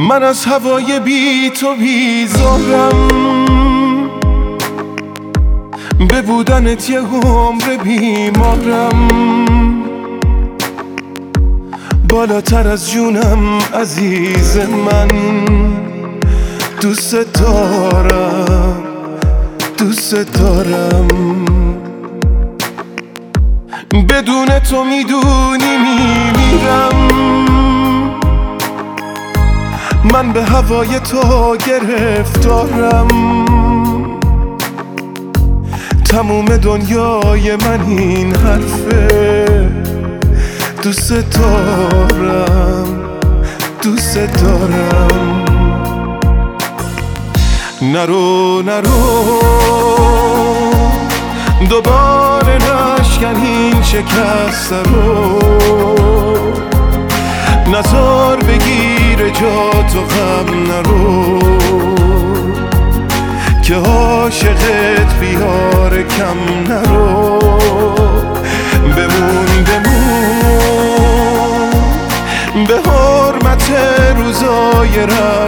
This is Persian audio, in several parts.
من از هوای بی تو بیزارم، به بودنت یه عمر بیمارم، بالاتر از جونم عزیز من، دوست دارم دوست دارم. بدون تو میدونی میمیرم، من به هوای تو گرفتارم، تموم دنیای من این حرفه، دوست دارم دوست دارم. نرو دوباره نشکن این شکست رو، نزار بگیر جا تو غم نرو، که عاشقت بیار کم نرو. بمون به حرمت روزای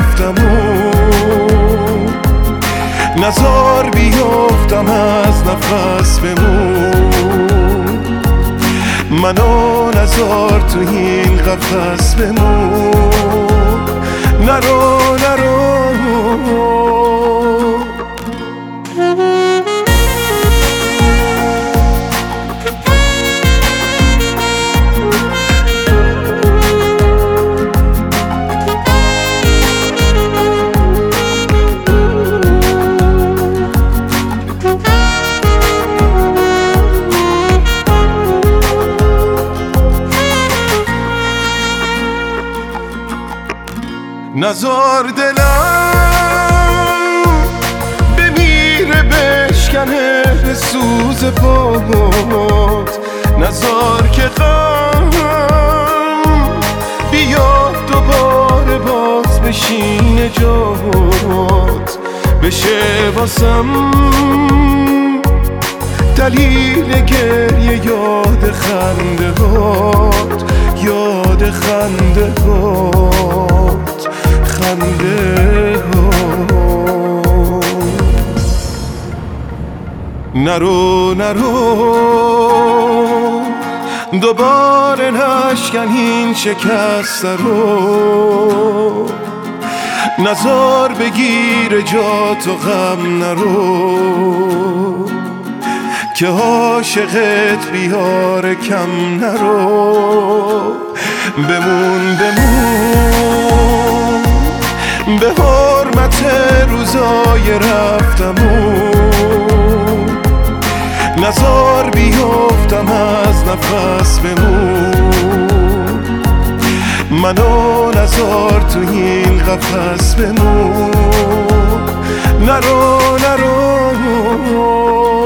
رفتمون، نزار بیفتم از نفس بمون، منو نزار تو این قفس بمون. نرو نزار دلم بمیره بشکنه به سوز پات، نزار که غم بیاد دوباره باز بشینه جات، بشه واسم دلیل گریه یاد خنده هات، یاد خنده هات، خنده هات. نرو دوباره نشکن این شکست رو، نزار بگیر جا تو غم نرو، که عاشقت بیار کم نرو. بمون به حرمت روزای رفتمون، نزار بیفتم از نفس بمون، منو نزار تو این قفس بمون. نرو